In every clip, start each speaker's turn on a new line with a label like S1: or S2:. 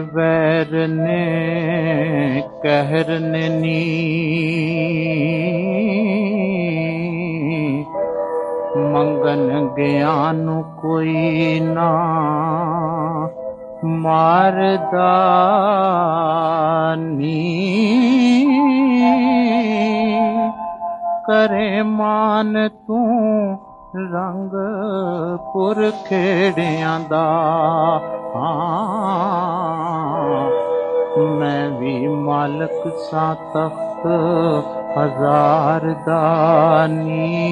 S1: वैर ने कहर ने नी मंगन ज्ञान कोई ना मारदा नी करे मान तू रंग पुरखेड़ियां दा मैं भी मालक सा तख्त हजार दानी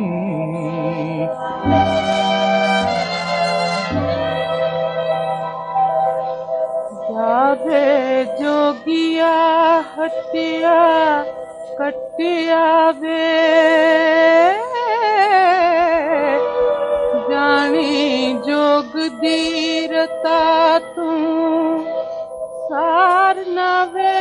S1: जागे जोगिया हटिया कटिया वे जानी जोग दीरता तू सार नवे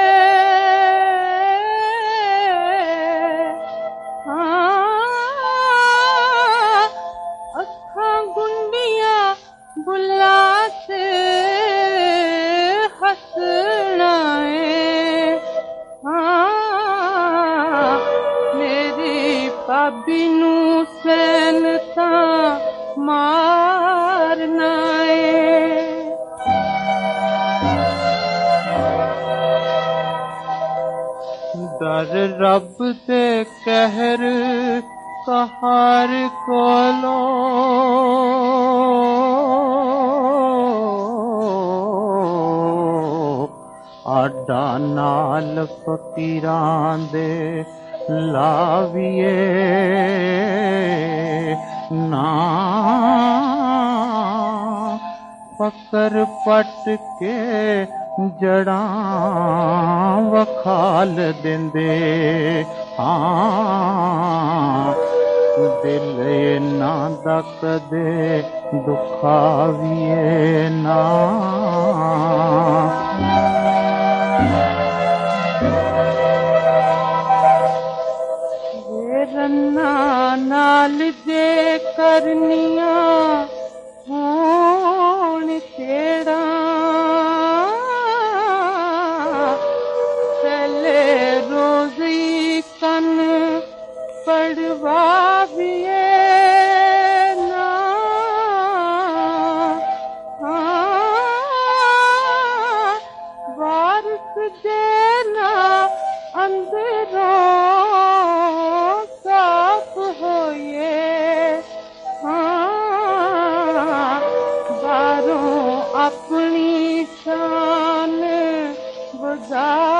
S1: अखा गुंडिया बुला से हसना मेरी भाभी नू सैनता मारना दर रब दे कहर कहार कोलो आडा नाल फकीरां दे लाविए ना पकर पट के जड़ां वखाल देंदे दिल ना दा कदे दुखाविए ना रन्ना नाल जे करनिया होण तेड़ा पहले रोज़ी कन पड़वाविए ना वारिस देना अंदरों साफ होए बारों अपनी शान बुझा